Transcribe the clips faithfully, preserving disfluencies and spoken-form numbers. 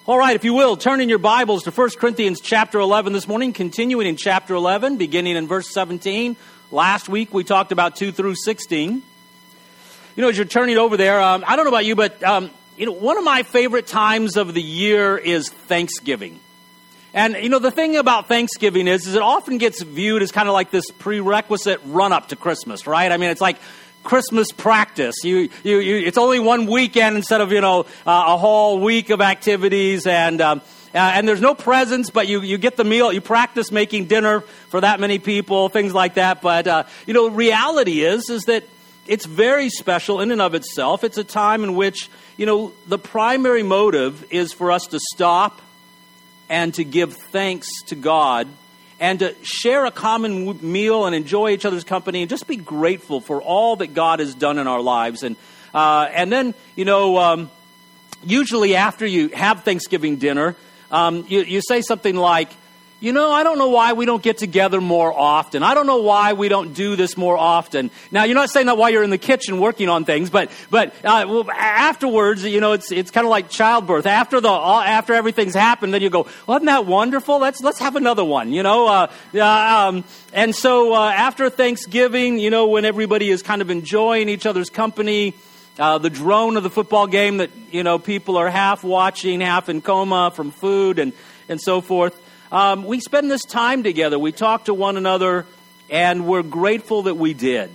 All right, if you will, turn in your Bibles to First Corinthians chapter eleven this morning, continuing in chapter eleven, beginning in verse seventeen. Last week we talked about two through sixteen. You know, as you're turning over there, um, I don't know about you, but um, you know, one of my favorite times of the year is Thanksgiving. And, you know, the thing about Thanksgiving is, is it often gets viewed as kind of like this prerequisite run-up to Christmas, right? I mean, it's like Christmas practice. You, you, you, it's only one weekend instead of, you know, uh, a whole week of activities, and um, uh, and there's no presents, but you, you get the meal. You practice making dinner for that many people, things like that. But uh, you know, reality is is that it's very special in and of itself. It's a time in which, you know, the primary motive is for us to stop and to give thanks to God, and to share a common meal and enjoy each other's company and just be grateful for all that God has done in our lives. And uh, and then, you know, um, usually after you have Thanksgiving dinner, um, you, you say something like, you know, I don't know why we don't get together more often. I don't know why we don't do this more often. Now, you're not saying that while you're in the kitchen working on things, but but uh, well, afterwards, you know, it's it's kind of like childbirth. After the after everything's happened, then you go, well, isn't that wonderful? Let's let's have another one, you know. Uh, uh, um, and so uh, after Thanksgiving, you know, when everybody is kind of enjoying each other's company, uh, the drone of the football game that, you know, people are half watching, half in coma from food and and so forth. Um, we spend this time together. We talk to one another, and we're grateful that we did.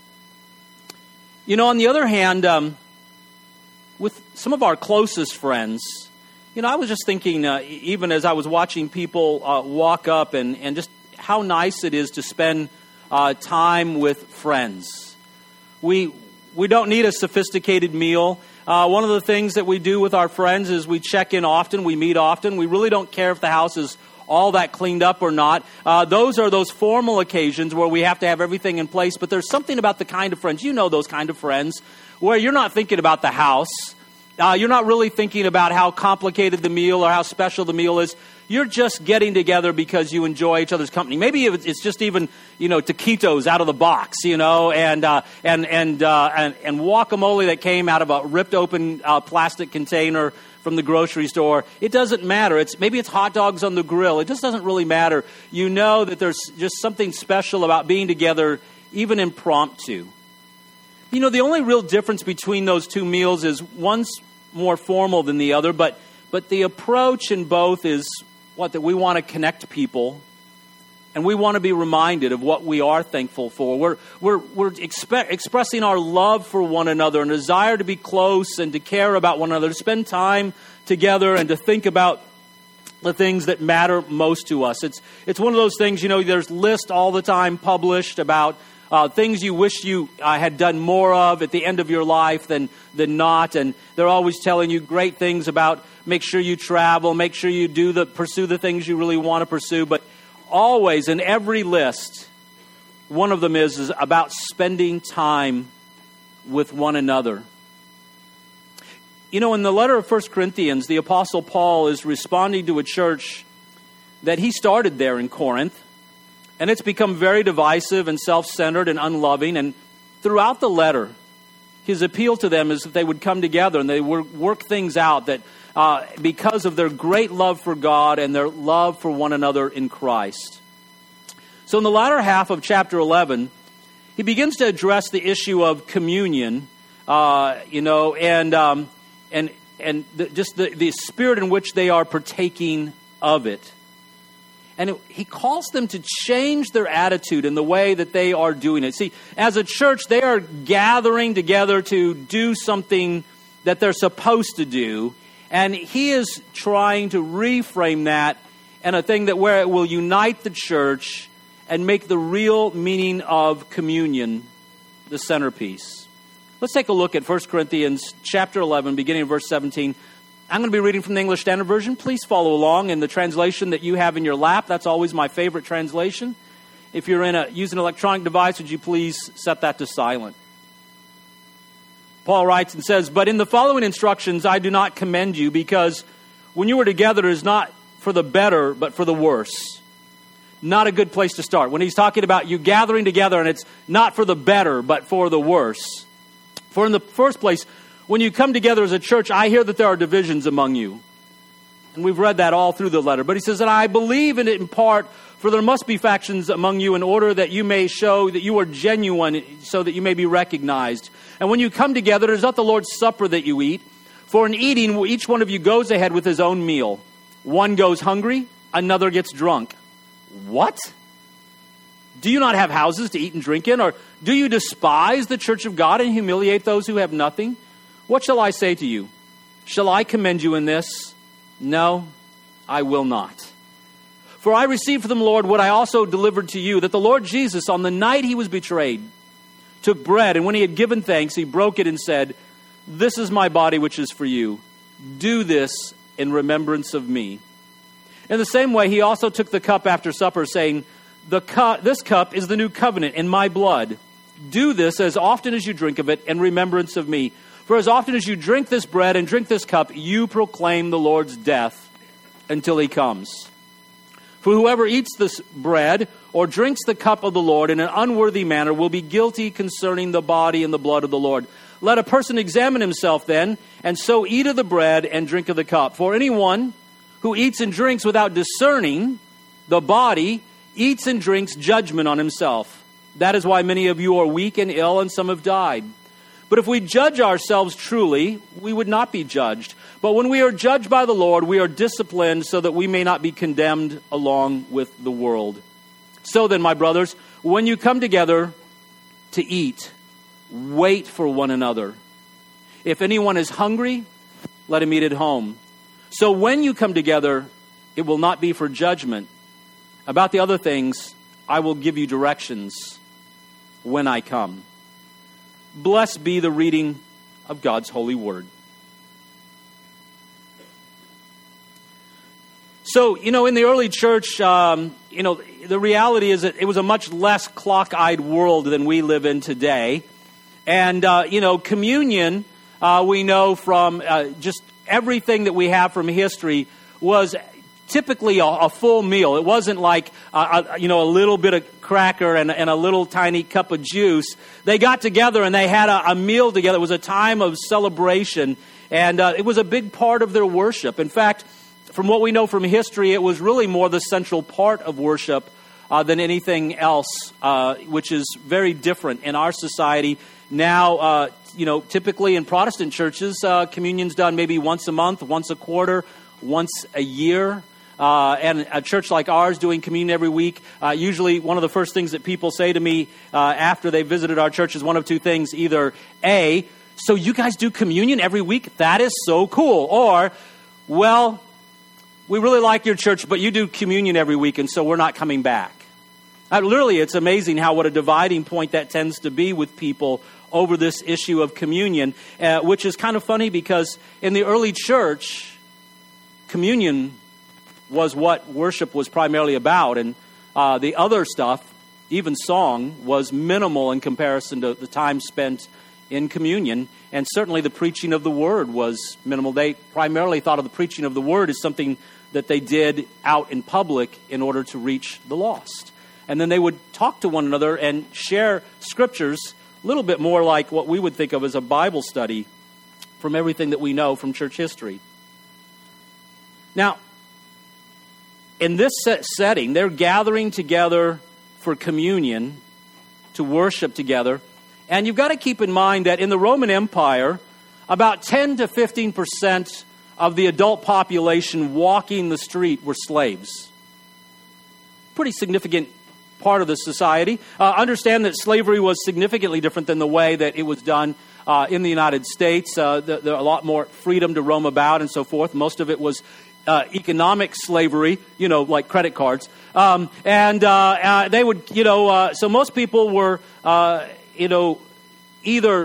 You know, on the other hand, um, with some of our closest friends, you know, I was just thinking, uh, even as I was watching people uh, walk up, and, and just how nice it is to spend uh, time with friends. We we don't need a sophisticated meal. Uh, one of the things that we do with our friends is we check in often, we meet often. We really don't care if the house is all that cleaned up or not. Uh, those are those formal occasions where we have to have everything in place. But there's something about the kind of friends, you know those kind of friends, where you're not thinking about the house. Uh, you're not really thinking about how complicated the meal or how special the meal is. You're just getting together because you enjoy each other's company. Maybe it's just even, you know, taquitos out of the box, you know, and uh, and and, uh, and and guacamole that came out of a ripped open uh, plastic container from the grocery store. It doesn't matter. It's maybe it's hot dogs on the grill. It just doesn't really matter. You know that there's just something special about being together, even impromptu. You know, the only real difference between those two meals is one's more formal than the other, but but the approach in both is what, that we want to connect people, and we want to be reminded of what we are thankful for. We're we're we're expe- expressing our love for one another, and a desire to be close and to care about one another, to spend time together and to think about the things that matter most to us. It's it's one of those things, you know, there's lists all the time published about uh, things you wish you uh, had done more of at the end of your life than than not, and they're always telling you great things about make sure you travel, make sure you do the pursue the things you really want to pursue, but always in every list, one of them is, is about spending time with one another. You know, in the letter of First Corinthians, the Apostle Paul is responding to a church that he started there in Corinth, and it's become very divisive and self-centered and unloving. And throughout the letter, his appeal to them is that they would come together and they would work things out, that uh, because of their great love for God and their love for one another in Christ. So in the latter half of chapter eleven, he begins to address the issue of communion, uh, you know, and um, and and the, just the, the spirit in which they are partaking of it. And it, he calls them to change their attitude in the way that they are doing it. See, as a church, they are gathering together to do something that they're supposed to do. And he is trying to reframe that in a thing that where it will unite the church and make the real meaning of communion the centerpiece. Let's take a look at First Corinthians chapter eleven, beginning of verse seventeen. I'm going to be reading from the English Standard Version. Please follow along in the translation that you have in your lap. That's always my favorite translation. If you're in a using an electronic device, would you please set that to silent? Paul writes and says, "But in the following instructions I do not commend you, because when you were together it is not for the better, but for the worse." Not a good place to start. When he's talking about you gathering together, and it's not for the better, but for the worse. For in the first place, when you come together as a church, I hear that there are divisions among you. And we've read that all through the letter. But he says, and I believe in it in part, for there must be factions among you in order that you may show that you are genuine, so that you may be recognized. And when you come together, it is not the Lord's Supper that you eat. For in eating, each one of you goes ahead with his own meal. One goes hungry, another gets drunk. What? Do you not have houses to eat and drink in? Or do you despise the church of God and humiliate those who have nothing? What shall I say to you? Shall I commend you in this? No, I will not. For I received from the Lord what I also delivered to you, that the Lord Jesus, on the night he was betrayed, took bread, and when he had given thanks, he broke it and said, this is my body which is for you. Do this in remembrance of me. In the same way, he also took the cup after supper, saying, the cu- this cup is the new covenant in my blood. Do this as often as you drink of it in remembrance of me. For as often as you drink this bread and drink this cup, you proclaim the Lord's death until he comes. For whoever eats this bread or drinks the cup of the Lord in an unworthy manner will be guilty concerning the body and the blood of the Lord. Let a person examine himself then, and so eat of the bread and drink of the cup. For anyone who eats and drinks without discerning the body eats and drinks judgment on himself. That is why many of you are weak and ill, and some have died. But if we judge ourselves truly, we would not be judged. But when we are judged by the Lord, we are disciplined so that we may not be condemned along with the world. So then, my brothers, when you come together to eat, wait for one another. If anyone is hungry, let him eat at home. So when you come together, it will not be for judgment. About the other things, I will give you directions when I come. Blessed be the reading of God's holy word. So, you know, in the early church, um, you know, the reality is that it was a much less clock-eyed world than we live in today. And, uh, you know, communion, uh, we know from uh, just everything that we have from history, was typically a, a full meal. It wasn't like, uh, a, you know, a little bit of cracker and, and a little tiny cup of juice. They got together and they had a, a meal together. It was a time of celebration, and uh, it was a big part of their worship. In fact, from what we know from history, it was really more the central part of worship uh, than anything else, uh, which is very different in our society. Now, uh, you know, typically in Protestant churches, uh, communion's done maybe once a month, once a quarter, once a year. Uh, and a church like ours doing communion every week, uh, usually one of the first things that people say to me uh, after they visited our church is one of two things. Either A, so you guys do communion every week? That is so cool. Or, well, we really like your church, but you do communion every week, and so we're not coming back. Uh, literally, it's amazing how what a dividing point that tends to be with people over this issue of communion, uh, which is kind of funny because in the early church, communion was what worship was primarily about, and uh, the other stuff, even song, was minimal in comparison to the time spent in communion, and certainly the preaching of the word was minimal. They primarily thought of the preaching of the word as something that they did out in public in order to reach the lost. And then they would talk to one another and share scriptures, a little bit more like what we would think of as a Bible study from everything that we know from church history. Now, in this setting, they're gathering together for communion, to worship together. And you've got to keep in mind that in the Roman Empire, about ten to fifteen percent of the adult population walking the street were slaves. Pretty significant part of the society. Uh, understand that slavery was significantly different than the way that it was done uh, in the United States. Uh, there, there are a lot more freedom to roam about and so forth. Most of it was Uh, economic slavery, you know, like credit cards. Um, and uh, uh, they would, you know, uh, so most people were, uh, you know, either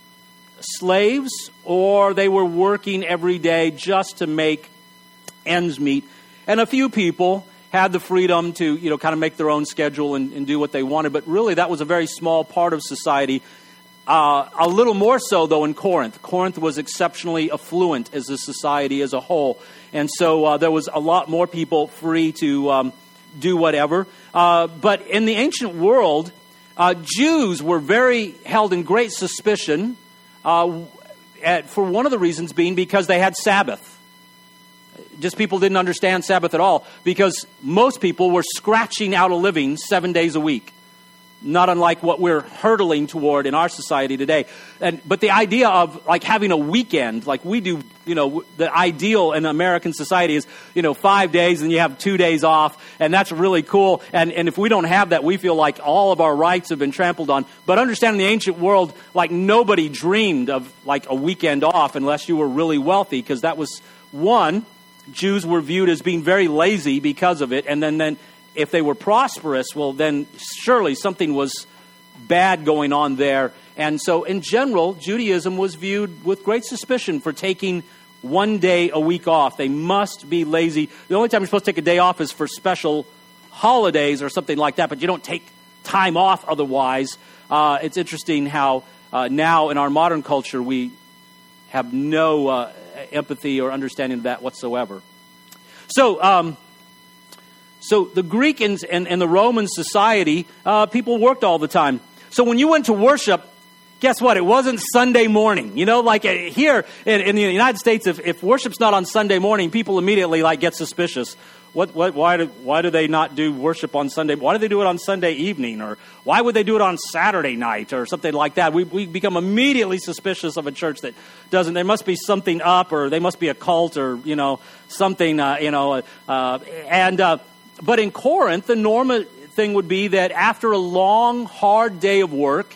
slaves or they were working every day just to make ends meet. And a few people had the freedom to, you know, kind of make their own schedule and, and do what they wanted. But really, that was a very small part of society. Uh, a little more so, though, in Corinth. Corinth was exceptionally affluent as a society as a whole. And so uh, there was a lot more people free to um, do whatever. Uh, but in the ancient world, uh, Jews were very held in great suspicion uh, at, for one of the reasons being because they had Sabbath. just people didn't understand Sabbath at all, because most people were scratching out a living seven days a week. Not unlike what we're hurtling toward in our society today. And but the idea of like having a weekend, like we do, you know, the ideal in American society is, you know, five days and you have two days off, and that's really cool. And and if we don't have that, we feel like all of our rights have been trampled on. But understand, in the ancient world, like nobody dreamed of like a weekend off unless you were really wealthy, because that was one, Jews were viewed as being very lazy because of it, and then then. If they were prosperous, well, then surely something was bad going on there. And so in general, Judaism was viewed with great suspicion for taking one day a week off. They must be lazy. The only time you're supposed to take a day off is for special holidays or something like that, but you don't take time off otherwise. Uh, it's interesting how uh, now in our modern culture, we have no uh, empathy or understanding of that whatsoever. So, um, So the Greek and, and, and the Roman society, uh, people worked all the time. So when you went to worship, guess what? It wasn't Sunday morning. You know, like uh, here in, in the United States, if, if worship's not on Sunday morning, people immediately like get suspicious. What? What? Why do? Why do they not do worship on Sunday? Why do they do it on Sunday evening? Or why would they do it on Saturday night or something like that? We we become immediately suspicious of a church that doesn't. There must be something up, or they must be a cult, or you know something. Uh, you know, uh, and. Uh, But in Corinth, the normal thing would be that after a long, hard day of work,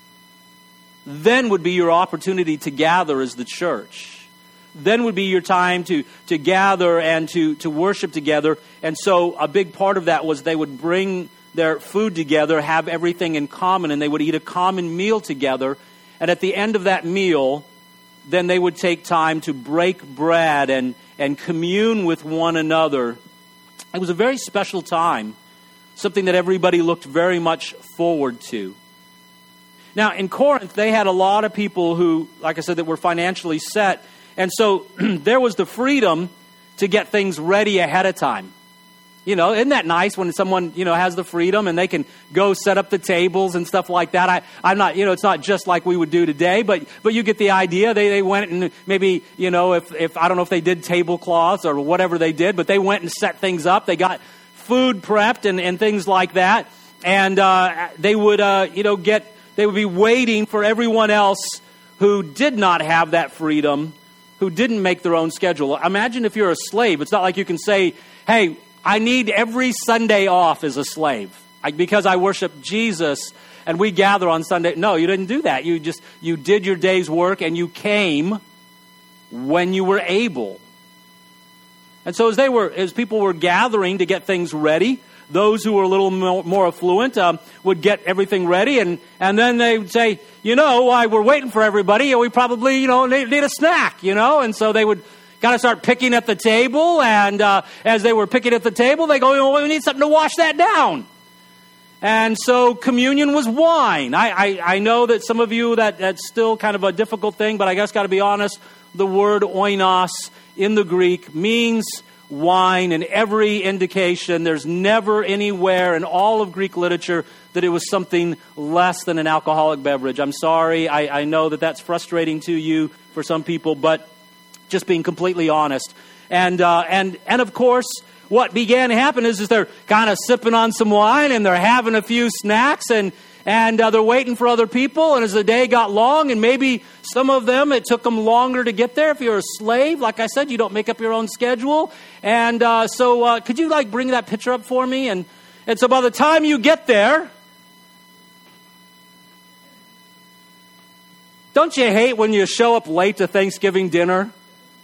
then would be your opportunity to gather as the church. Then would be your time to, to gather and to, to worship together. And so a big part of that was they would bring their food together, have everything in common, and they would eat a common meal together. And at the end of that meal, then they would take time to break bread and, and commune with one another. It was a very special time, something that everybody looked very much forward to. Now, in Corinth, they had a lot of people who, like I said, that were financially set. And so there was the freedom to get things ready ahead of time. You know, isn't that nice when someone, you know, has the freedom and they can go set up the tables and stuff like that? I, I'm not, you know, it's not just like we would do today, but but you get the idea. They they went and maybe, you know, if, if I don't know if they did tablecloths or whatever they did, but they went and set things up. They got food prepped and, and things like that. And uh, they would, uh, you know, get, they would be waiting for everyone else who did not have that freedom, who didn't make their own schedule. Imagine if you're a slave. It's not like you can say, hey, I need every Sunday off as a slave I, because I worship Jesus and we gather on Sunday. No, you didn't do that. You just, you did your day's work and you came when you were able. And so as they were, as people were gathering to get things ready, those who were a little more, more affluent um, would get everything ready, and, and then they would say, you know, while we're waiting for everybody, we probably, you know, need, need a snack, you know, and so they would got to start picking at the table, and uh, as they were picking at the table, they go, oh, we need something to wash that down. And so communion was wine. I, I, I know that some of you, that, that's still kind of a difficult thing, but I guess got to be honest, the word oinos in the Greek means wine, and every indication, there's never anywhere in all of Greek literature that it was something less than an alcoholic beverage. I'm sorry, I, I know that that's frustrating to you for some people, but just being completely honest. And uh, and and of course, what began to happen is, is they're kind of sipping on some wine and they're having a few snacks and and uh, they're waiting for other people. And as the day got long, and maybe some of them, it took them longer to get there. If you're a slave, like I said, you don't make up your own schedule. And uh, so uh, could you like bring that picture up for me? And and so by the time you get there, don't you hate when you show up late to Thanksgiving dinner?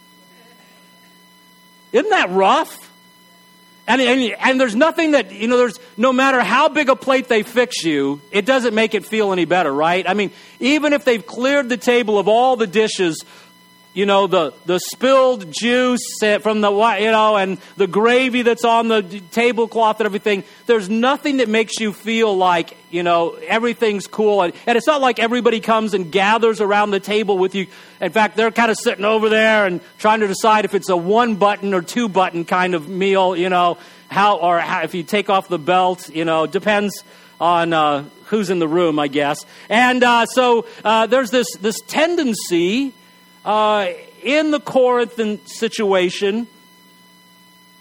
Isn't that rough? And, and and there's nothing that, you know, there's no matter how big a plate they fix you, it doesn't make it feel any better, right? I mean, even if they've cleared the table of all the dishes, you know, the, the spilled juice from the, you know, and the gravy that's on the tablecloth and everything, there's nothing that makes you feel like, you know, everything's cool. And, and it's not like everybody comes and gathers around the table with you. In fact, they're kind of sitting over there and trying to decide if it's a one button or two button kind of meal, you know, how, or how, if you take off the belt, you know, depends on uh, who's in the room, I guess. And uh, so uh, there's this, this tendency Uh, in the Corinthian situation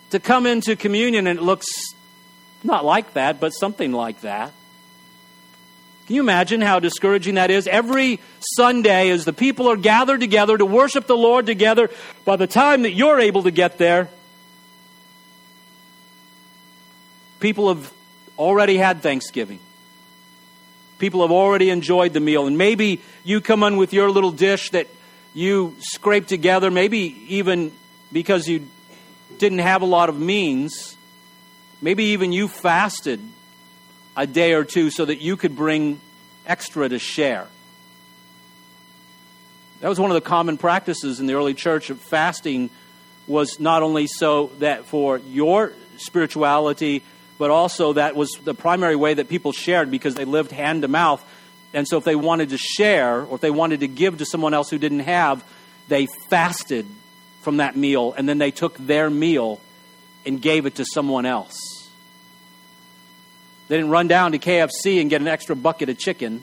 to come into communion and it looks not like that, but something like that. Can you imagine how discouraging that is? Every Sunday, as the people are gathered together to worship the Lord together, by the time that you're able to get there, people have already had Thanksgiving. People have already enjoyed the meal. And maybe you come in with your little dish that you scrape together, maybe even because you didn't have a lot of means. Maybe even you fasted a day or two so that you could bring extra to share. That was one of the common practices in the early church of fasting, was not only so that for your spirituality, but also that was the primary way that people shared, because they lived hand to mouth. And so if they wanted to share, or if they wanted to give to someone else who didn't have, they fasted from that meal, and then they took their meal and gave it to someone else. They didn't run down to K F C and get an extra bucket of chicken.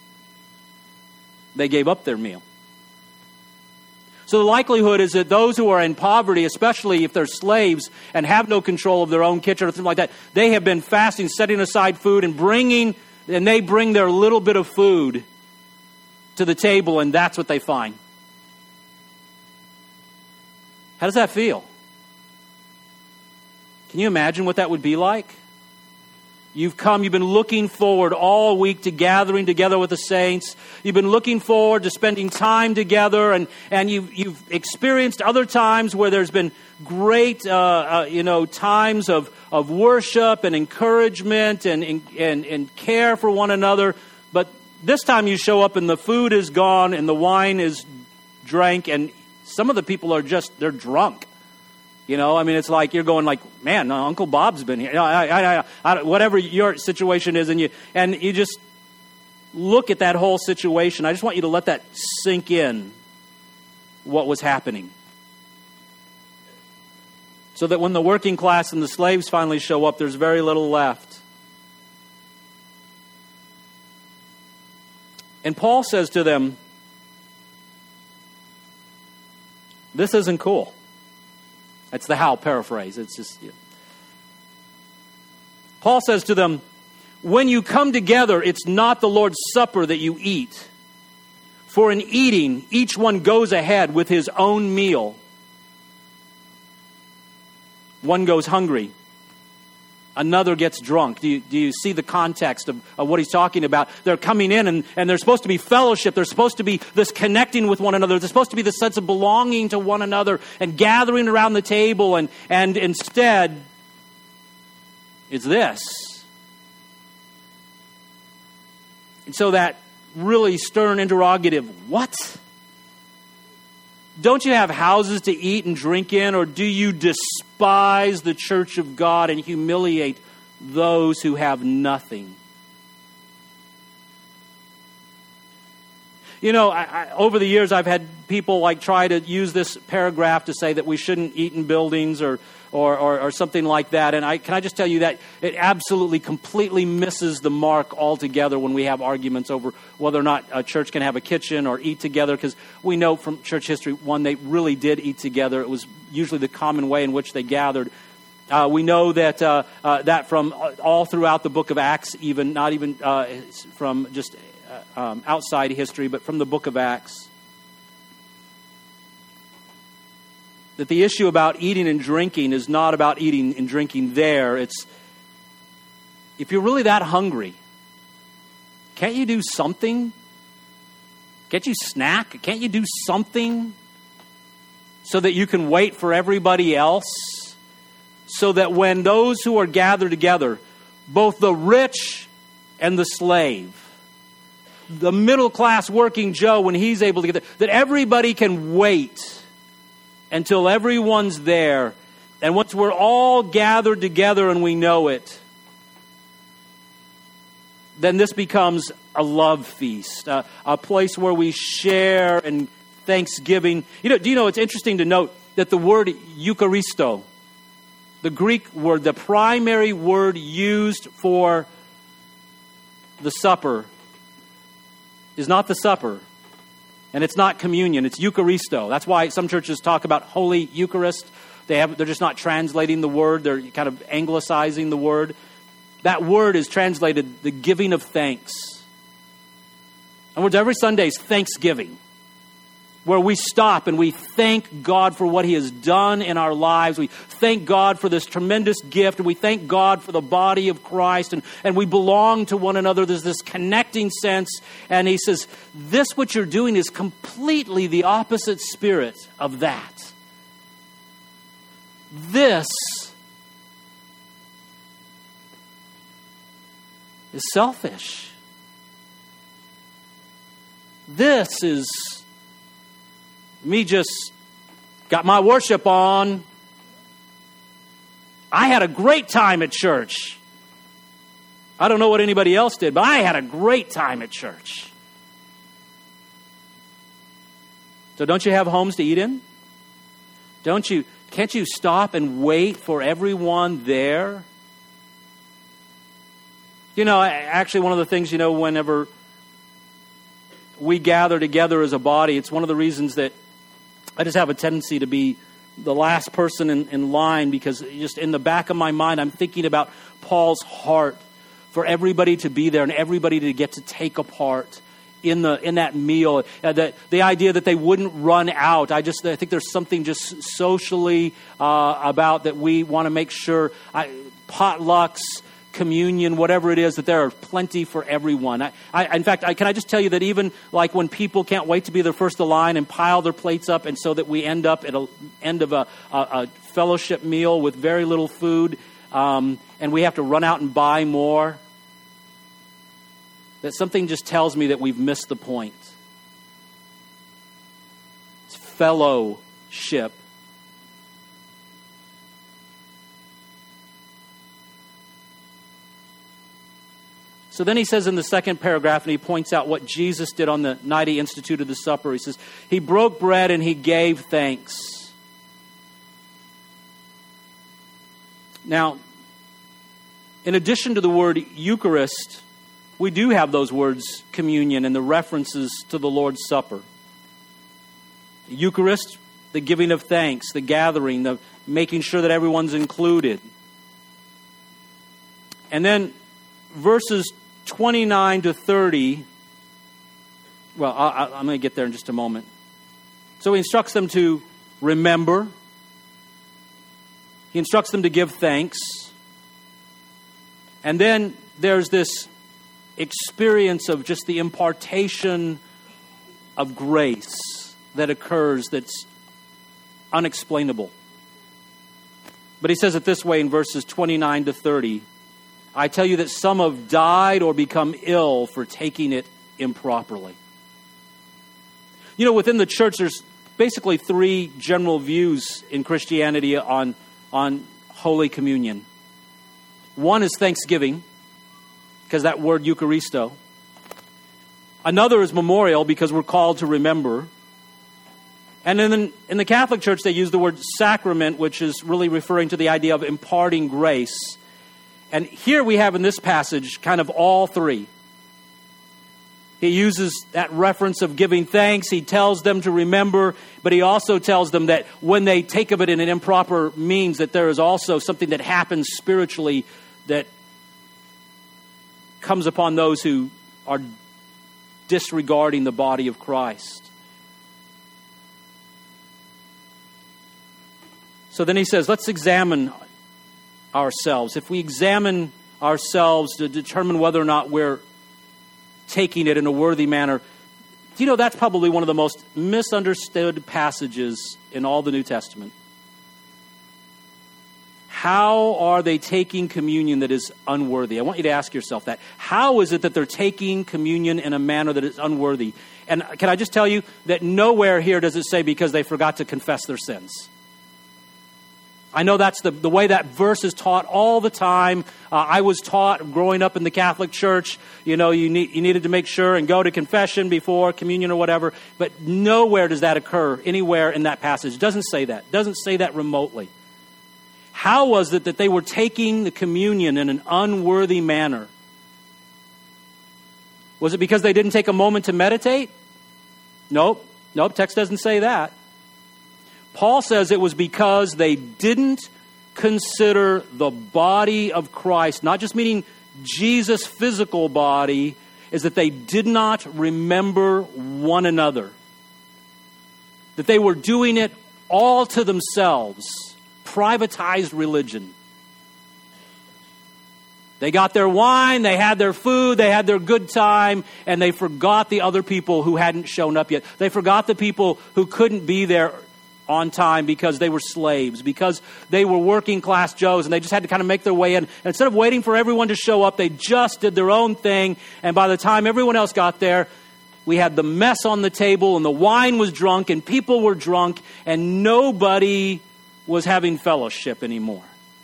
They gave up their meal. So the likelihood is that those who are in poverty, especially if they're slaves and have no control of their own kitchen or something like that, they have been fasting, setting aside food and bringing, and they bring their little bit of food to the table, and that's what they find. How does that feel? Can you imagine what that would be like? You've come, you've been looking forward all week to gathering together with the saints. You've been looking forward to spending time together, and, and you've, you've experienced other times where there's been great, uh, uh, you know, times of, of worship and encouragement and, and, and care for one another. But this time you show up and the food is gone and the wine is drank, and some of the people are just, they're drunk. You know, I mean, it's like you're going like, man, Uncle Bob's been here. I, I, I, I, whatever your situation is, and you and you just look at that whole situation. I just want you to let that sink in, what was happening. So that when the working class and the slaves finally show up, there's very little left. And Paul says to them, this isn't cool. That's the Howe paraphrase. It's just, you know. Paul says to them, when you come together, it's not the Lord's Supper that you eat. For in eating, each one goes ahead with his own meal. One goes hungry. Another gets drunk. Do you, do you see the context of, of what he's talking about? They're coming in and, and there's supposed to be fellowship. There's supposed to be this connecting with one another. There's supposed to be this sense of belonging to one another and gathering around the table. And, and instead, it's this. And so that really stern interrogative, what? Don't you have houses to eat and drink in, or do you despise the church of God and humiliate those who have nothing? You know, I, I, over the years, I've had people like try to use this paragraph to say that we shouldn't eat in buildings or or, or, or something like that. And I can I just tell you that it absolutely, completely misses the mark altogether when we have arguments over whether or not a church can have a kitchen or eat together. Because we know from church history, one, they really did eat together. It was usually the common way in which they gathered. Uh, we know that uh, uh, that from all throughout the book of Acts, even not even uh, from just uh, um, outside history, but from the book of Acts, that the issue about eating and drinking is not about eating and drinking there. It's, if you're really that hungry, can't you do something? Can't you snack? Can't you do something so that you can wait for everybody else? So that when those who are gathered together, both the rich and the slave, the middle class working Joe, when he's able to get there, that everybody can wait until everyone's there. And once we're all gathered together and we know it, then this becomes a love feast, uh, a place where we share and thanksgiving. You know, do you know, it's interesting to note that the word Eucharisto, the Greek word, the primary word used for the supper, is not the supper. And it's not communion, it's Eucharisto. That's why some churches talk about Holy Eucharist. They have, they're just not translating the word. They're kind of anglicizing the word. That word is translated the giving of thanks. In other words, every Sunday is Thanksgiving, where we stop and we thank God for what He has done in our lives. We thank God for this tremendous gift, and we thank God for the body of Christ, and, and we belong to one another. There's this connecting sense, and He says, this what you're doing is completely the opposite spirit of that. This is selfish. This is me just got my worship on. I had a great time at church. I don't know what anybody else did, but I had a great time at church. So don't you have homes to eat in? Don't you, can't you stop and wait for everyone there? You know, actually one of the things, you know, whenever we gather together as a body, it's one of the reasons that I just have a tendency to be the last person in, in line, because just in the back of my mind, I'm thinking about Paul's heart for everybody to be there and everybody to get to take a part in the in that meal. Uh, that the idea that they wouldn't run out. I just I think there's something just socially uh, about that we want to make sure. I, potlucks, communion, whatever it is, that there are plenty for everyone. I, I, in fact, I, can I just tell you that even like when people can't wait to be the first of line and pile their plates up, and so that we end up at the end of a, a, a fellowship meal with very little food, um, and we have to run out and buy more, that something just tells me that we've missed the point. It's fellowship. So then he says in the second paragraph, and he points out what Jesus did on the night He instituted the supper. He says, He broke bread and He gave thanks. Now, in addition to the word Eucharist, we do have those words communion and the references to the Lord's Supper. Eucharist, the giving of thanks, the gathering, the making sure that everyone's included. And then verses twenty-nine to thirty, well, I, I'm going to get there in just a moment. So He instructs them to remember. He instructs them to give thanks. And then there's this experience of just the impartation of grace that occurs that's unexplainable. But He says it this way in verses twenty-nine to thirty. I tell you that some have died or become ill for taking it improperly. You know, within the church, there's basically three general views in Christianity on, on Holy Communion. One is thanksgiving, because that word Eucharisto. Another is memorial, because we're called to remember. And then in the Catholic Church, they use the word sacrament, which is really referring to the idea of imparting grace. And here we have in this passage kind of all three. He uses that reference of giving thanks. He tells them to remember, but He also tells them that when they take of it in an improper means, that there is also something that happens spiritually that comes upon those who are disregarding the body of Christ. So then he says, let's examine ourselves. If we examine ourselves to determine whether or not we're taking it in a worthy manner, do you know that's probably one of the most misunderstood passages in all the New Testament? How are they taking communion that is unworthy? I want you to ask yourself that. How is it that they're taking communion in a manner that is unworthy? And can I just tell you that nowhere here does it say because they forgot to confess their sins. I know that's the, the way that verse is taught all the time. Uh, I was taught growing up in the Catholic Church, you know, you, need, you needed to make sure and go to confession before communion or whatever. But nowhere does that occur anywhere in that passage. It doesn't say that. It doesn't say that remotely. How was it that they were taking the communion in an unworthy manner? Was it because they didn't take a moment to meditate? Nope. Nope, text doesn't say that. Paul says it was because they didn't consider the body of Christ, not just meaning Jesus' physical body, is that they did not remember one another. That they were doing it all to themselves. Privatized religion. They got their wine, they had their food, they had their good time, and they forgot the other people who hadn't shown up yet. They forgot the people who couldn't be there on time because they were slaves, because they were working class Joes, and they just had to kind of make their way in. And instead of waiting for everyone to show up, they just did their own thing, and by the time everyone else got there, we had the mess on the table, and the wine was drunk, and people were drunk, and nobody was having fellowship anymore.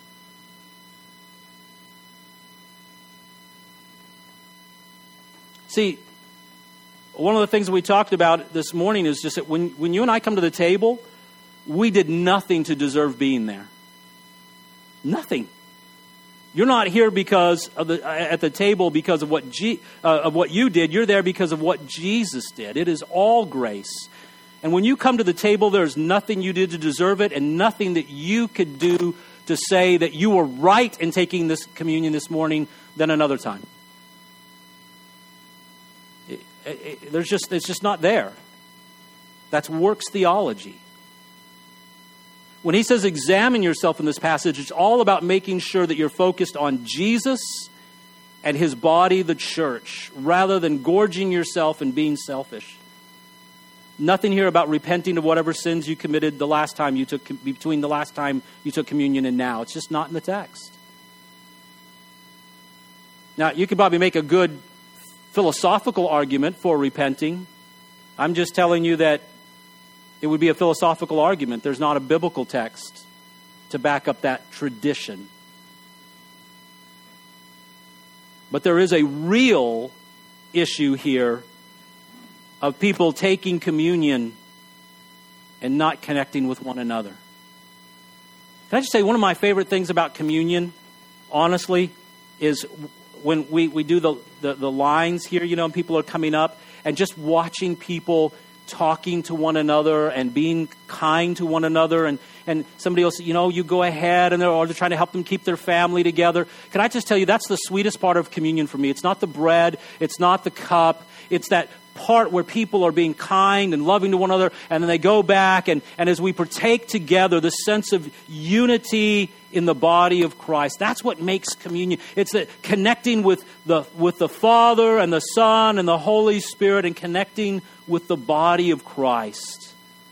See, one of the things that we talked about this morning is just that when, when you and I come to the table, we did nothing to deserve being there. Nothing. You're not here because of the at the table because of what G, uh, of what you did. You're there because of what Jesus did. It is all grace. And when you come to the table, there's nothing you did to deserve it, and nothing that you could do to say that you were right in taking this communion this morning than another time. It, it, there's just it's just not there. That's works theology. When he says examine yourself in this passage, it's all about making sure that you're focused on Jesus and his body, the church, rather than gorging yourself and being selfish. Nothing here about repenting of whatever sins you committed the last time you took, between the last time you took communion and now. It's just not in the text. Now, you could probably make a good philosophical argument for repenting. I'm just telling you that it would be a philosophical argument. There's not a biblical text to back up that tradition. But there is a real issue here of people taking communion and not connecting with one another. Can I just say, one of my favorite things about communion, honestly, is when we, we do the, the, the lines here, you know, and people are coming up, and just watching people talking to one another and being kind to one another, and, and somebody else, you know, you go ahead, and they're, or they're trying to help them keep their family together. Can I just tell you, that's the sweetest part of communion for me. It's not the bread, it's not the cup, it's that part where people are being kind and loving to one another, and then they go back, and, and as we partake together, the sense of unity in the body of Christ. That's what makes communion. It's the connecting with the with the Father and the Son and the Holy Spirit, and connecting with the body of Christ.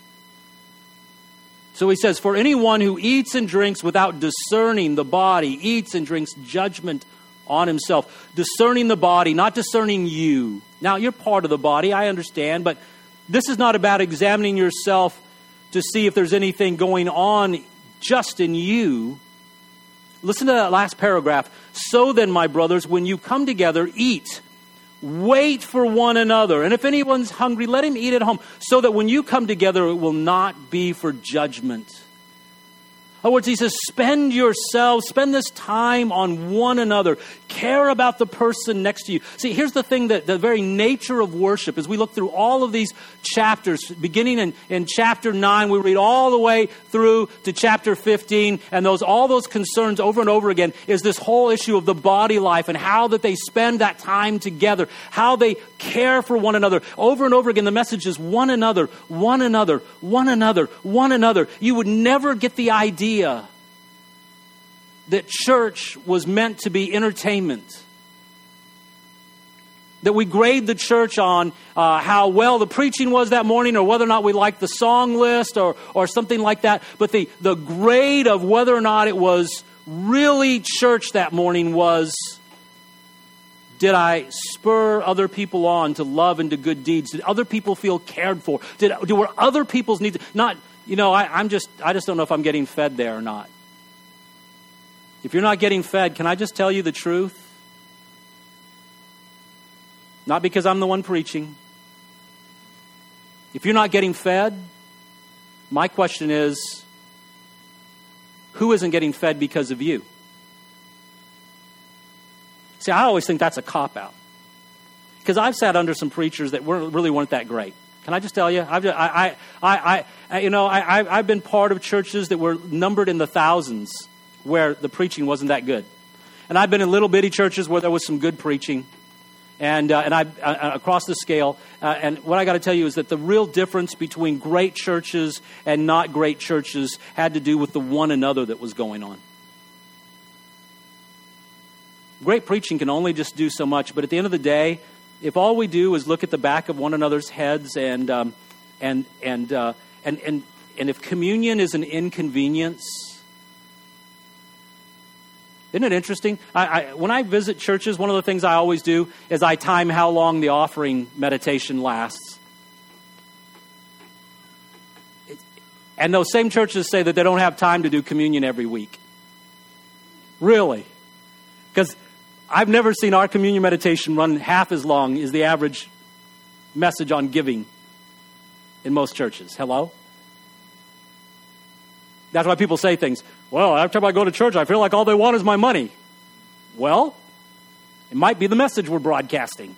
So he says, for anyone who eats and drinks without discerning the body, eats and drinks judgment on himself. Discerning the body, not discerning you. Now, you're part of the body, I understand, but this is not about examining yourself to see if there's anything going on just in you. Listen to that last paragraph. So then, my brothers, when you come together, eat. Wait for one another. And if anyone's hungry, let him eat at home, so that when you come together, it will not be for judgment. In other words, he says, spend yourselves, spend this time on one another. Care about the person next to you. See, here's the thing, that the very nature of worship, as we look through all of these chapters, beginning in, in chapter nine, we read all the way through to chapter fifteen, and those all those concerns over and over again is this whole issue of the body life and how that they spend that time together, how they care for one another. Over and over again, the message is one another, one another, one another, one another. You would never get the idea that church was meant to be entertainment. That we grade the church on uh, how well the preaching was that morning, or whether or not we liked the song list, or or something like that. But the, the grade of whether or not it was really church that morning was, did I spur other people on to love and to good deeds? Did other people feel cared for? Did, do were other people's needs not? You know, I, I'm just I just don't know if I'm getting fed there or not. If you're not getting fed, can I just tell you the truth? Not because I'm the one preaching. If you're not getting fed, my question is, who isn't getting fed because of you? See, I always think that's a cop-out. Because I've sat under some preachers that weren't, really weren't that great. Can I just tell you? I've just, I, I, I, I, you know, I, I've been part of churches that were numbered in the thousands where the preaching wasn't that good. And I've been in little bitty churches where there was some good preaching. And uh, and I uh, across the scale, uh, and what I got to tell you is that the real difference between great churches and not great churches had to do with the one another that was going on. Great preaching can only just do so much, but at the end of the day, if all we do is look at the back of one another's heads, and um, and and uh, and and and if communion is an inconvenience. Isn't it interesting? I, I, when I visit churches, one of the things I always do is I time how long the offering meditation lasts. It, and those same churches say that they don't have time to do communion every week. Really? Because I've never seen our communion meditation run half as long as the average message on giving in most churches. Hello? That's why people say things, well, every time I go to church, I feel like all they want is my money. Well, it might be the message we're broadcasting.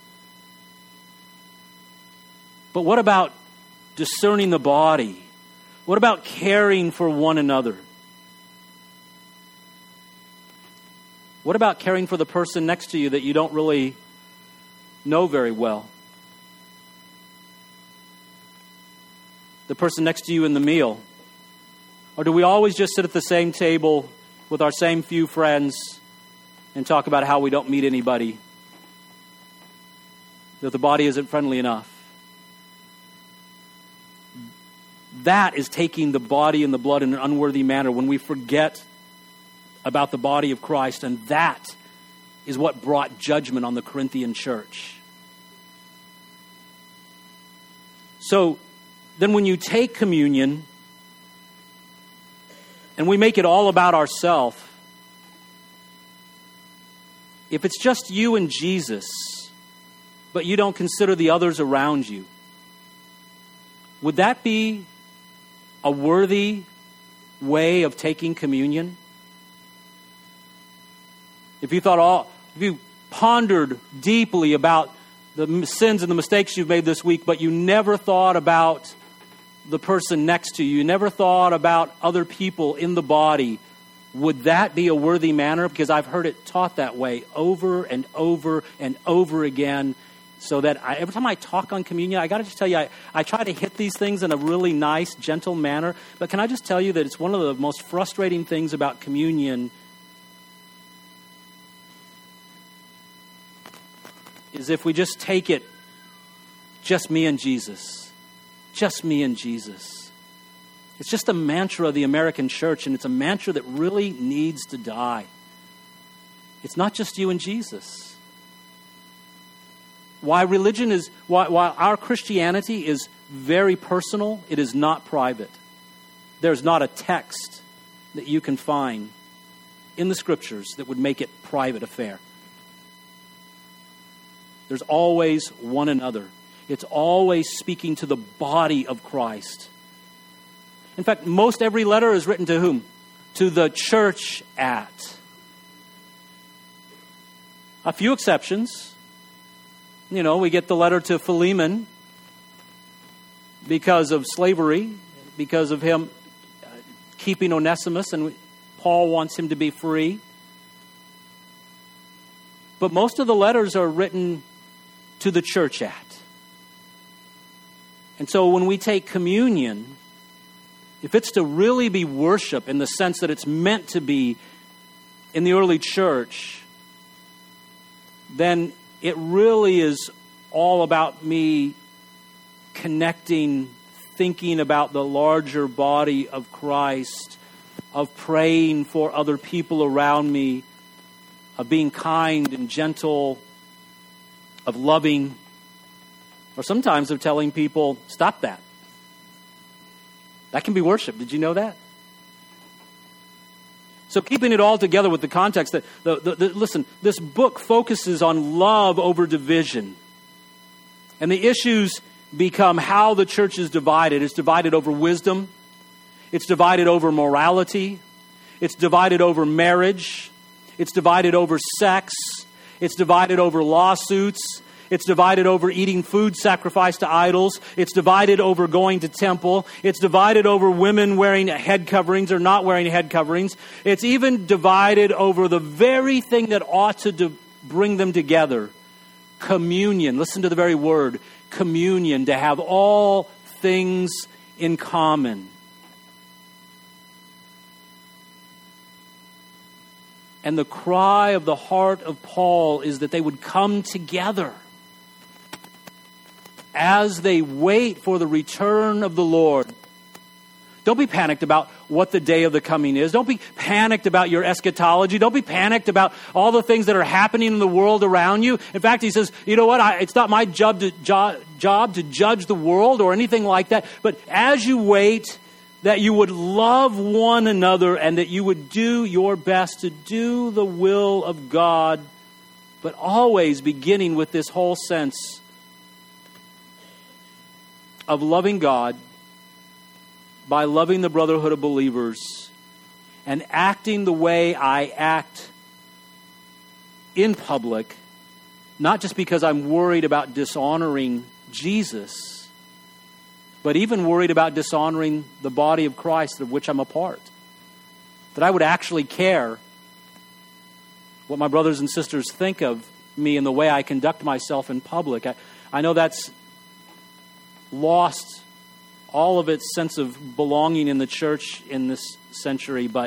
But what about discerning the body? What about caring for one another? What about caring for the person next to you that you don't really know very well? The person next to you in the meal? Or do we always just sit at the same table with our same few friends and talk about how we don't meet anybody, that the body isn't friendly enough? That is taking the body and the blood in an unworthy manner when we forget about the body of Christ, and that is what brought judgment on the Corinthian church. So then when you take communion, and we make it all about ourselves, if it's just you and Jesus, but you don't consider the others around you, would that be a worthy way of taking communion? If you thought all, if you pondered deeply about the sins and the mistakes you've made this week, but you never thought about the person next to you, you never thought about other people in the body, would that be a worthy manner? Because I've heard it taught that way over and over and over again, so that I, every time I talk on communion, I got to just tell you, I, I try to hit these things in a really nice, gentle manner. But can I just tell you that it's one of the most frustrating things about communion is if we just take it, just me and Jesus. Just me and Jesus. It's just a mantra of the American church, and it's a mantra that really needs to die. It's not just you and Jesus. Why religion is, why, why our Christianity is very personal, it is not private. There's not a text that you can find in the Scriptures that would make it private affair. There's always one another. It's always speaking to the body of Christ. In fact, most every letter is written to whom? To the church at. A few exceptions. You know, we get the letter to Philemon because of slavery, because of him keeping Onesimus, and Paul wants him to be free. But most of the letters are written to the church at. And so when we take communion, if it's to really be worship in the sense that it's meant to be in the early church, then it really is all about me connecting, thinking about the larger body of Christ, of praying for other people around me, of being kind and gentle, of loving, or sometimes of telling people, stop that. That can be worship. Did you know that? So keeping it all together with the context that, the, the, the, listen, this book focuses on love over division. And the issues become how the church is divided. It's divided over wisdom. It's divided over morality. It's divided over marriage. It's divided over sex. It's divided over lawsuits. It's divided over eating food sacrificed to idols. It's divided over going to temple. It's divided over women wearing head coverings or not wearing head coverings. It's even divided over the very thing that ought to do, bring them together. Communion. Listen to the very word. Communion. To have all things in common. And the cry of the heart of Paul is that they would come together as they wait for the return of the Lord. Don't be panicked about what the day of the coming is. Don't be panicked about your eschatology. Don't be panicked about all the things that are happening in the world around you. In fact, he says, you know what? I, it's not my job to, jo- job to judge the world or anything like that. But as you wait, that you would love one another and that you would do your best to do the will of God, but always beginning with this whole sense of loving God by loving the brotherhood of believers and acting the way I act in public, not just because I'm worried about dishonoring Jesus, but even worried about dishonoring the body of Christ of which I'm a part. That I would actually care what my brothers and sisters think of me and the way I conduct myself in public. I, I know that's lost all of its sense of belonging in the church in this century, but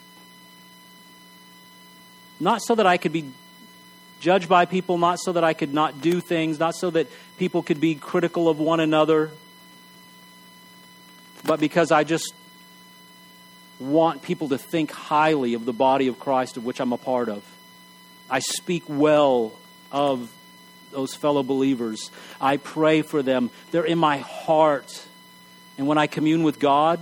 not so that I could be judged by people, not so that I could not do things, not so that people could be critical of one another, but because I just want people to think highly of the body of Christ of which I'm a part of. I speak well of those fellow believers. I pray for them. They're in my heart. And when I commune with God,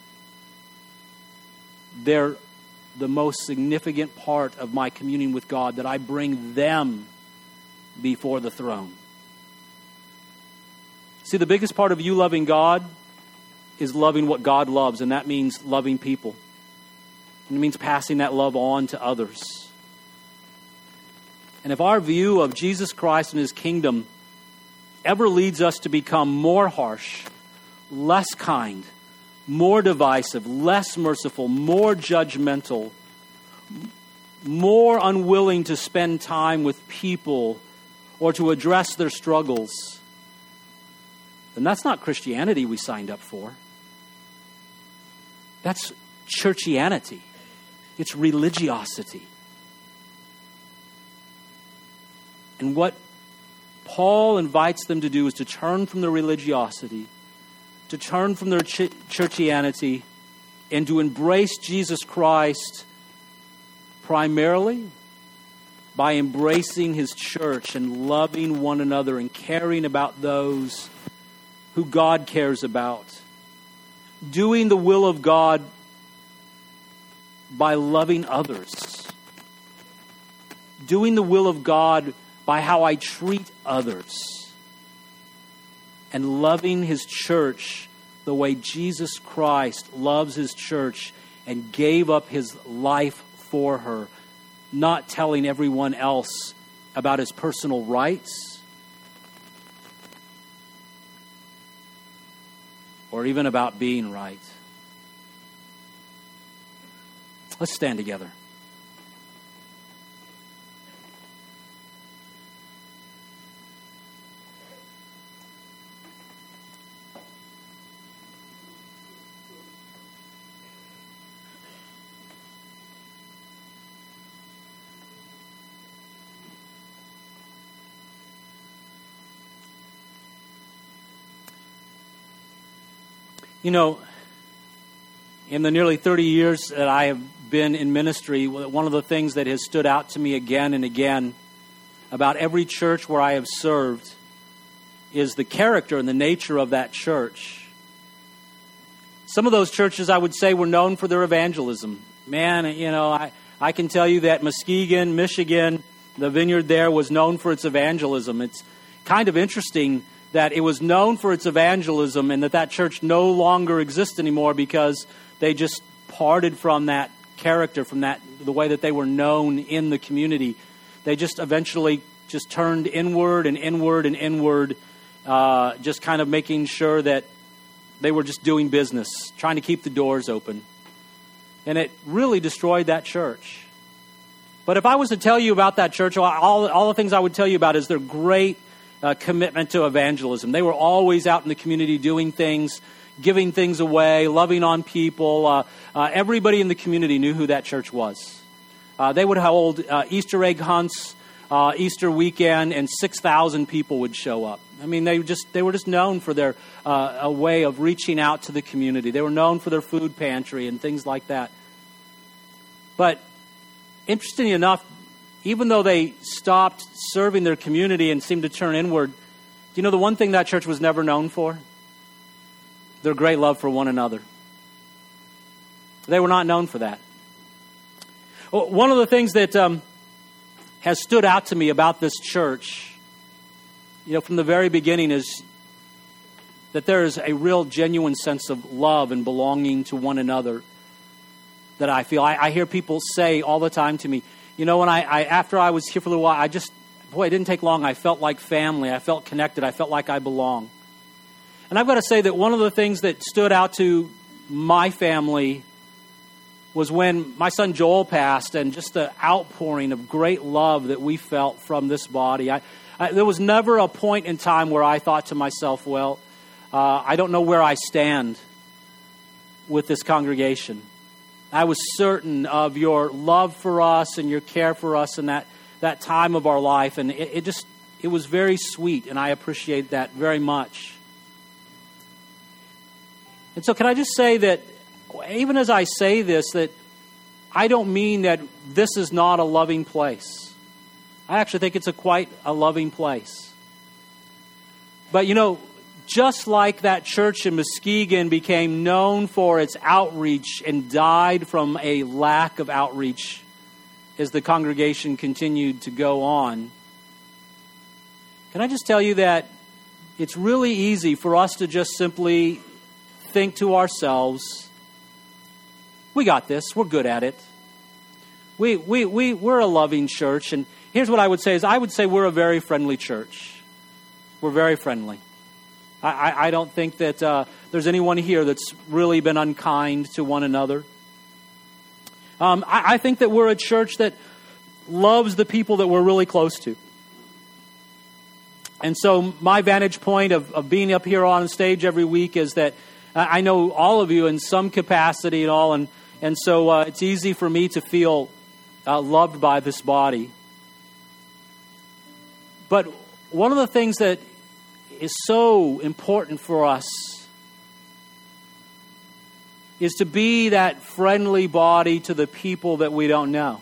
they're the most significant part of my communing with God, that I bring them before the throne. See, the biggest part of you loving God is loving what God loves, and that means loving people. And it means passing that love on to others. And if our view of Jesus Christ and His kingdom ever leads us to become more harsh, less kind, more divisive, less merciful, more judgmental, more unwilling to spend time with people or to address their struggles, then that's not Christianity we signed up for. That's churchianity. It's religiosity. And what Paul invites them to do is to turn from their religiosity, to turn from their ch- churchianity, and to embrace Jesus Christ primarily by embracing His church and loving one another and caring about those who God cares about. Doing the will of God by loving others. Doing the will of God by how I treat others. And loving His church the way Jesus Christ loves His church and gave up His life for her. Not telling everyone else about His personal rights or even about being right. Let's stand together. You know, in the nearly thirty years that I have been in ministry, one of the things that has stood out to me again and again about every church where I have served is the character and the nature of that church. Some of those churches, I would say, were known for their evangelism. Man, you know, I, I can tell you that Muskegon, Michigan, the vineyard there was known for its evangelism. It's kind of interesting that it was known for its evangelism and that that church no longer exists anymore because they just parted from that character, from that the way that they were known in the community. They just eventually just turned inward and inward and inward, uh, just kind of making sure that they were just doing business, trying to keep the doors open. And it really destroyed that church. But if I was to tell you about that church, all, all the things I would tell you about is their great uh, commitment to evangelism. They were always out in the community doing things, giving things away, loving on people. Uh, uh, everybody in the community knew who that church was. Uh, they would hold uh, Easter egg hunts, uh, Easter weekend, and six thousand people would show up. I mean, they just they were just known for their uh, a way of reaching out to the community. They were known for their food pantry and things like that. But interestingly enough, even though they stopped serving their community and seemed to turn inward, do you know the one thing that church was never known for? Their great love for one another. They were not known for that. One of the things that um, has stood out to me about this church, you know, from the very beginning is that there is a real genuine sense of love and belonging to one another that I feel. I, I hear people say all the time to me, you know, when I, I after I was here for a little while, I just, boy, it didn't take long. I felt like family. I felt connected. I felt like I belong. And I've got to say that one of the things that stood out to my family was when my son Joel passed, and just the outpouring of great love that we felt from this body. I, I, there was never a point in time where I thought to myself, well, uh, I don't know where I stand with this congregation. I was certain of your love for us and your care for us in that, that time of our life. And it, it just, it was very sweet, and I appreciate that very much. And so can I just say that even as I say this, that I don't mean that this is not a loving place. I actually think it's a quite a loving place. But you know, just like that church in Muskegon became known for its outreach and died from a lack of outreach as the congregation continued to go on, can I just tell you that it's really easy for us to just simply think to ourselves, we got this, we're good at it. We, we, we, we're a loving church. And here's what I would say is I would say we're a very friendly church. We're very friendly. I, I, I don't think that uh, there's anyone here that's really been unkind to one another. Um, I, I think that we're a church that loves the people that we're really close to. And so my vantage point of, of being up here on stage every week is that I know all of you in some capacity and all, and, and so uh, it's easy for me to feel uh, loved by this body. But one of the things that is so important for us is to be that friendly body to the people that we don't know.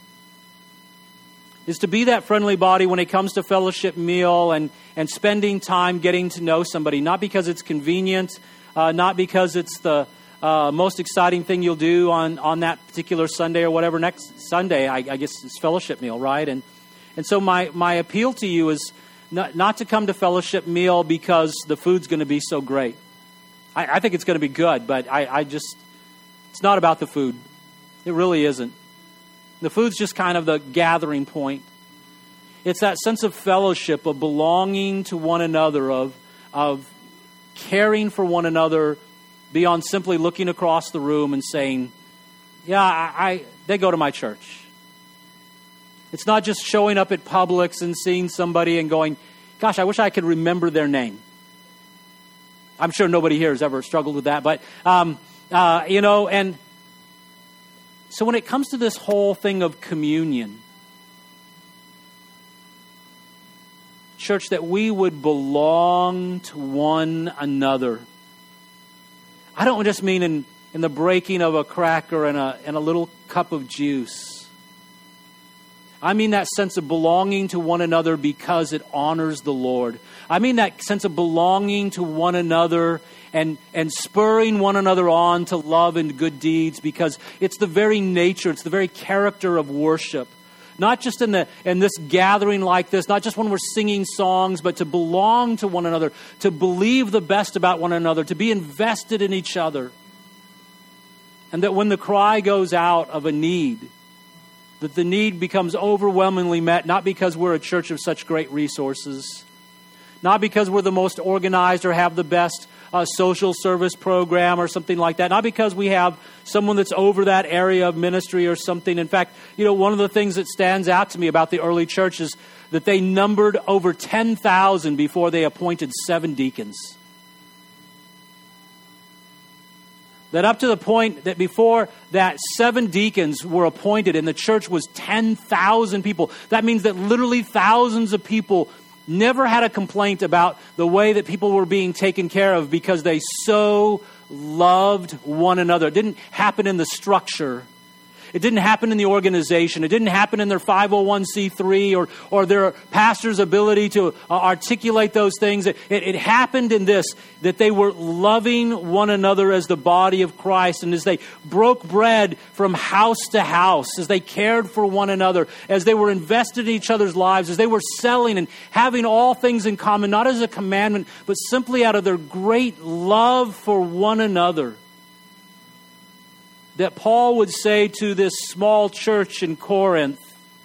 Is to be that friendly body when it comes to fellowship meal and, and spending time getting to know somebody, not because it's convenient, Uh, not because it's the uh, most exciting thing you'll do on, on that particular Sunday or whatever. Next Sunday, I, I guess it's fellowship meal, right? And and so my, my appeal to you is not, not to come to fellowship meal because the food's going to be so great. I, I think it's going to be good, but I, I just, it's not about the food. It really isn't. The food's just kind of the gathering point. It's that sense of fellowship, of belonging to one another, of of caring for one another beyond simply looking across the room and saying, yeah, I, I they go to my church. It's not just showing up at Publix and seeing somebody and going, gosh, I wish I could remember their name. I'm sure nobody here has ever struggled with that. But, um, uh, you know, and so when it comes to this whole thing of communion, church, that we would belong to one another. I don't just mean in, in the breaking of a cracker and a, and a little cup of juice. I mean that sense of belonging to one another because it honors the Lord. I mean that sense of belonging to one another and, and spurring one another on to love and good deeds because it's the very nature, it's the very character of worship. Not just in the in this gathering like this, not just when we're singing songs, but to belong to one another, to believe the best about one another, to be invested in each other. And that when the cry goes out of a need, that the need becomes overwhelmingly met, not because we're a church of such great resources, not because we're the most organized or have the best uh, social service program or something like that, not because we have someone that's over that area of ministry or something. In fact, you know, one of the things that stands out to me about the early church is that they numbered over ten thousand before they appointed seven deacons. That up to the point that before that seven deacons were appointed and the church was ten thousand people. That means that literally thousands of people never had a complaint about the way that people were being taken care of because they so loved one another. It didn't happen in the structure. It didn't happen in the organization. It didn't happen in their five oh one c three or, or their pastor's ability to uh, articulate those things. It, it, it happened in this, that they were loving one another as the body of Christ. And as they broke bread from house to house, as they cared for one another, as they were invested in each other's lives, as they were selling and having all things in common, not as a commandment, but simply out of their great love for one another, that Paul would say to this small church in Corinth,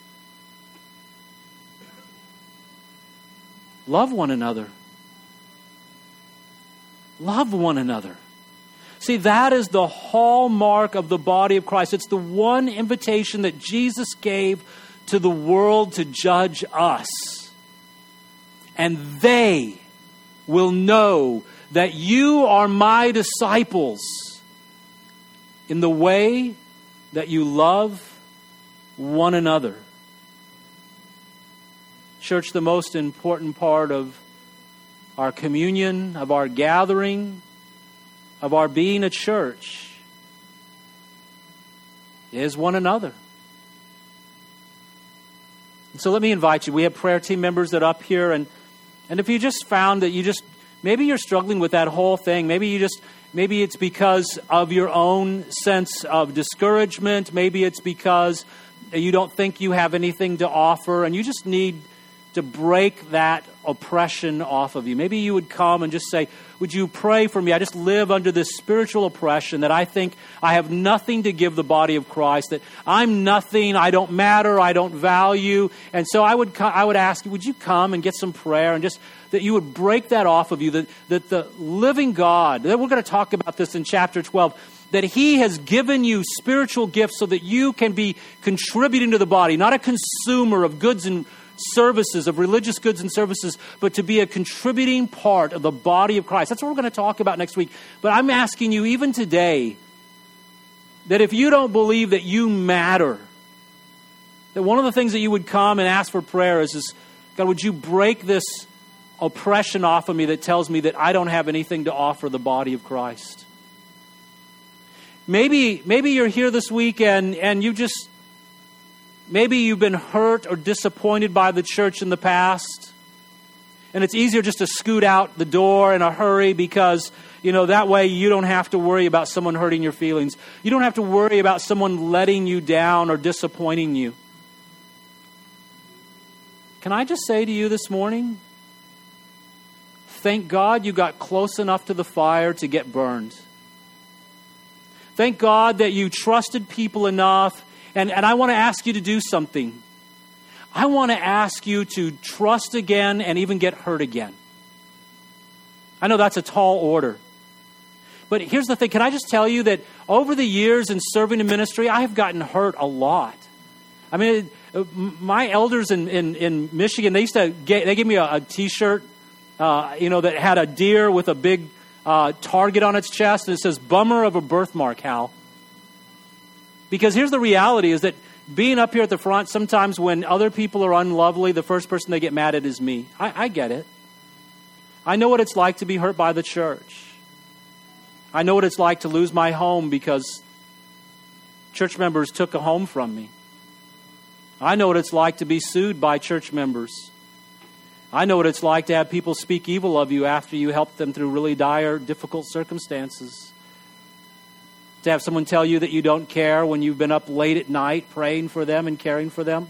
love one another. Love one another. See, that is the hallmark of the body of Christ. It's the one invitation that Jesus gave to the world to judge us. And they will know that you are my disciples in the way that you love one another. Church, the most important part of our communion, of our gathering, of our being a church is one another. And so let me invite you. We have prayer team members that are up here, and and if you just found that you just, maybe you're struggling with that whole thing, maybe you just Maybe it's because of your own sense of discouragement. Maybe it's because you don't think you have anything to offer and you just need to break that oppression off of you. Maybe you would come and just say, would you pray for me? I just live under this spiritual oppression that I think I have nothing to give the body of Christ, that I'm nothing, I don't matter, I don't value. And so I would I would ask you, would you come and get some prayer and just that you would break that off of you, that, that the living God, that we're going to talk about this in chapter twelve, that He has given you spiritual gifts so that you can be contributing to the body, not a consumer of goods and services, of religious goods and services, but to be a contributing part of the body of Christ. That's what we're going to talk about next week. But I'm asking you even today that if you don't believe that you matter, that one of the things that you would come and ask for prayer is, is God, would you break this oppression off of me that tells me that I don't have anything to offer the body of Christ? Maybe, maybe you're here this week and, and you just, maybe you've been hurt or disappointed by the church in the past. And it's easier just to scoot out the door in a hurry because, you know, that way you don't have to worry about someone hurting your feelings. You don't have to worry about someone letting you down or disappointing you. Can I just say to you this morning, thank God you got close enough to the fire to get burned. Thank God that you trusted people enough. And, and I want to ask you to do something. I want to ask you to trust again and even get hurt again. I know that's a tall order. But here's the thing. Can I just tell you that over the years in serving in ministry, I have gotten hurt a lot. I mean, my elders in, in, in Michigan, they used to get, they gave me a, a T-shirt, uh, you know, that had a deer with a big uh, target on its chest. And it says, "Bummer of a birthmark, Hal." Because here's the reality is that being up here at the front, sometimes when other people are unlovely, the first person they get mad at is me. I, I get it. I know what it's like to be hurt by the church. I know what it's like to lose my home because church members took a home from me. I know what it's like to be sued by church members. I know what it's like to have people speak evil of you after you helped them through really dire, difficult circumstances. To have someone tell you that you don't care when you've been up late at night praying for them and caring for them.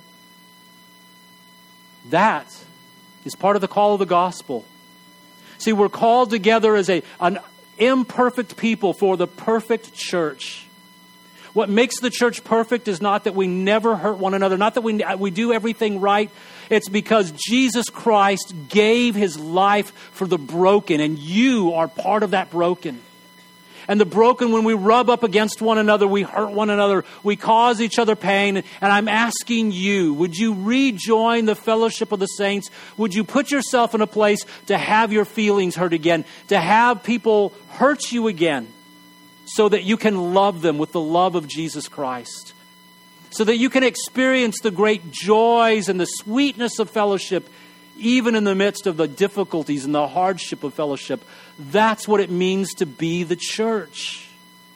That is part of the call of the gospel. See, we're called together as a, an imperfect people for the perfect church. What makes the church perfect is not that we never hurt one another, not that we, we do everything right. It's because Jesus Christ gave his life for the broken, and you are part of that broken. And the broken, when we rub up against one another, we hurt one another, we cause each other pain. And I'm asking you, would you rejoin the fellowship of the saints? Would you put yourself in a place to have your feelings hurt again, to have people hurt you again, so that you can love them with the love of Jesus Christ, so that you can experience the great joys and the sweetness of fellowship, even in the midst of the difficulties and the hardship of fellowship? That's what it means to be the church.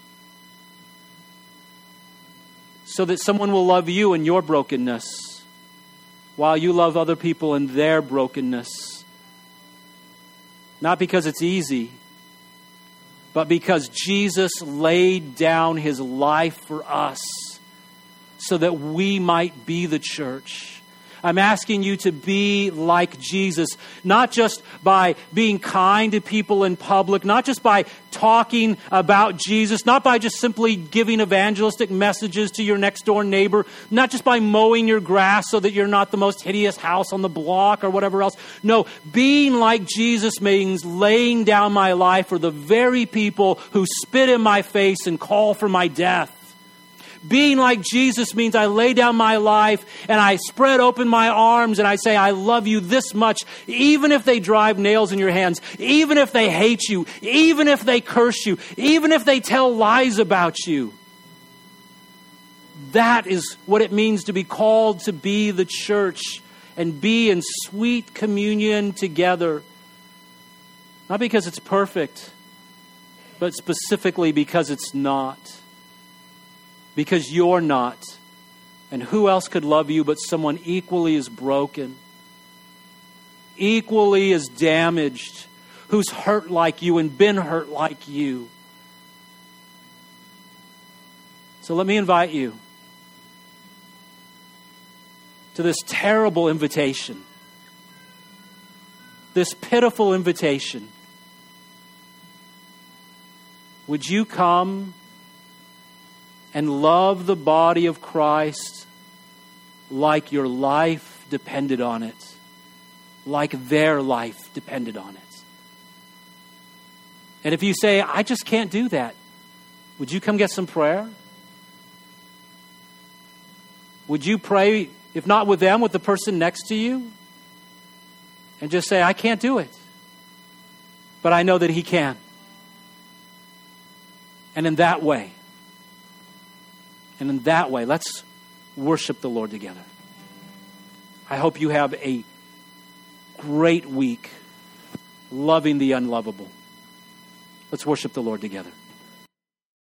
So that someone will love you in your brokenness, while you love other people in their brokenness. Not because it's easy, but because Jesus laid down his life for us so that we might be the church. I'm asking you to be like Jesus, not just by being kind to people in public, not just by talking about Jesus, not by just simply giving evangelistic messages to your next door neighbor, not just by mowing your grass so that you're not the most hideous house on the block or whatever else. No, being like Jesus means laying down my life for the very people who spit in my face and call for my death. Being like Jesus means I lay down my life and I spread open my arms and I say, I love you this much, even if they drive nails in your hands, even if they hate you, even if they curse you, even if they tell lies about you. That is what it means to be called to be the church and be in sweet communion together. Not because it's perfect, but specifically because it's not. Because you're not. And who else could love you but someone equally as broken, equally as damaged, who's hurt like you and been hurt like you? So let me invite you to this terrible invitation, this pitiful invitation. Would you come and love the body of Christ like your life depended on it, like their life depended on it? And if you say, I just can't do that, would you come get some prayer? Would you pray, if not with them, with the person next to you? And just say, I can't do it, but I know that he can. And in that way, And in that way, let's worship the Lord together. I hope you have a great week loving the unlovable. Let's worship the Lord together.